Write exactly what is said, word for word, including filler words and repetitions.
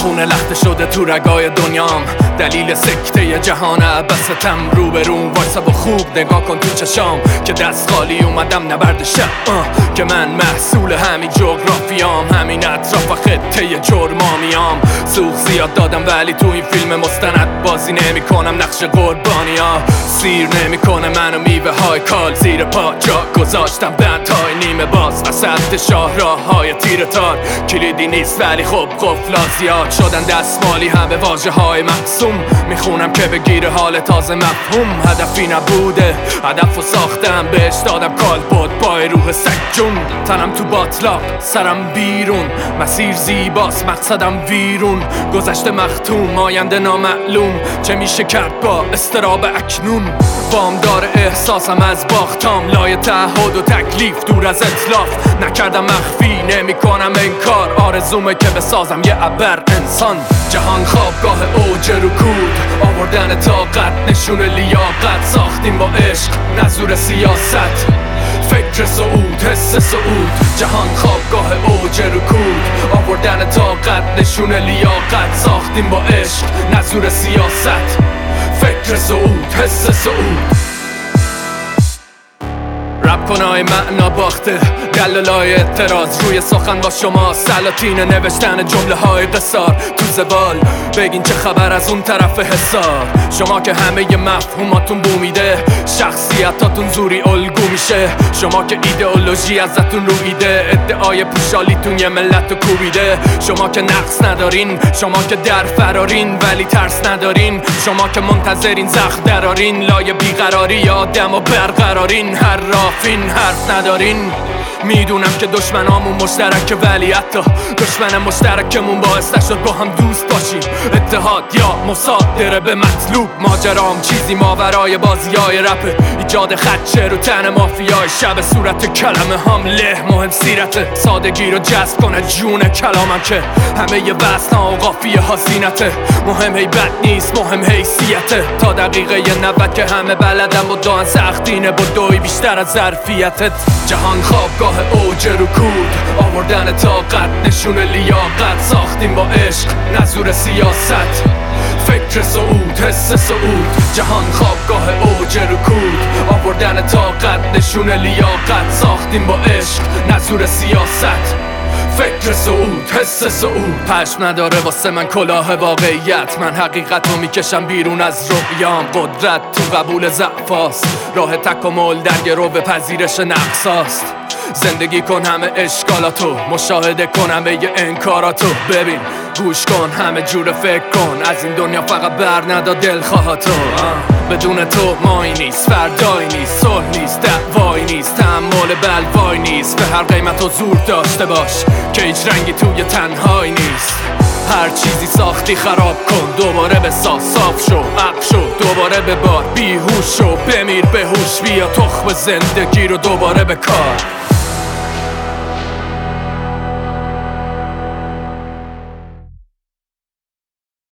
خونه لخته شده تو رگای دنیام، دلیل سکته جهان عبستم. رو به روم وایسا و خوب نگاه کن تو چشام که دست خالی اومدم نبرد شب. که من محصول همین جغرافیام، همین اطراف و خطه جرمامیام. سوخ زیاد دادم ولی تو این فیلم مستند بازی نمی کنم نقش قربانی ها. سیر نمی کنه منو میوه های کال، زیر پا جا گذاشتم بند های نیمه باز. وسط شاهراه های تیر تار کلیدی نیست ولی خب قفلا زیاد شدن دستمالی هم به واژه های مقسوم. میخونم که بگیره حال تازه مفهوم. هدفی نبوده هدف و ساختم، بهش دادم کال بود پای روح سگ جون. تنم تو باطلاق سرم بیرون، مسیر زیباست مقصدم ویرون. گذشته مختوم آینده نامعلوم، چه میشه کرد با استراب اکنون. وام داره احساسم از باختام، لای تعهد و تکلیف دور از اطلاف. نکردم مخفی نمی کنم انکار، آرزومه که بسازم یه ابر انسان. جهان خوابگاه اوج رکود، آوردن طاقت نشون لیاقت. ساختیم با عشق نزور سیاست، فکر صعود حس صعود. جهان خوابگاه اوج رکود، آوردن طاقت نشون لیاقت. ساختیم با عشق نزور سیاست، فکر صعود حس صعود. رب کنای معنا باخته دلالای اعتراض روی سخن با شما. سلاطین نوشتن جمله های قصار تو زبال، بگین چه خبر از اون طرف حصار. شما که همه ی مفهوماتون بومیده، شخصیتاتون زوری الگو میشه. شما که ایدئولوژی ازتون رویده، ادعای پوشالیتون یه ملت رو کوبیده. شما که نقص ندارین، شما که در فرارین ولی ترس ندارین. شما که منتظرین زخم درارین، لای بیقراری آدم و برقرارین. هر رافین حرف ندارین. میدونم که دشمنامون مشترکه ولی حتی دشمن مشترکمون باعث نشد با هم دوست باشیم. اتحاد یا مصادره به مطلوب، ماجرام چیزی ماورای بازیای رپه. ایجاد خدشه رو تن مافیای شب، صورت کلمه هم له مهم سیرته. سادگی رو جذب کنه جون کلامم که همه ی وزنها و قافیه ها زینته. مهم هیبت نیست مهم حیثیته، تا دقیقه ی نود که همه بلدن با دان سختینه با دوی بیشتر از ظرفیتت. جهان خوابگاه اوج رکود، آوردن طاقت نشون لیاقت. ساختیم با عشق نزور سیاست، فکر صعود حس صعود. جهان خوابگاه اوج رکود، آوردن طاقت نشون لیاقت. ساختیم با عشق نزور سیاست، فکر صعود حس صعود. پشم نداره واسه من کلاه واقعیت، من حقیقت رو میکشم بیرون از رؤیام. قدرت تو قبول ضعفاست، راه تکامل در گرو به پذیرش نقصاست. زندگی کن همه اشکالاتو، مشاهده کن همه ی انکاراتو. ببین گوش کن همه جور فکر کن، از این دنیا فقط بر ندا دلخواهاتو. بدون تو مایی نیست فردایی نیست، صلح نیست دعوایی نیست، تحمل بلوایی نیست. به هر قیمت و زور داشته باش که هیچ رنگی توی تنهایی نیست. هر چیزی ساختی خراب کن، دوباره بساز صاف شو عقل شو. دوباره ببار بیهوش شو، بمیر به هوش. بیا تخم زندگی رو دوباره به کار.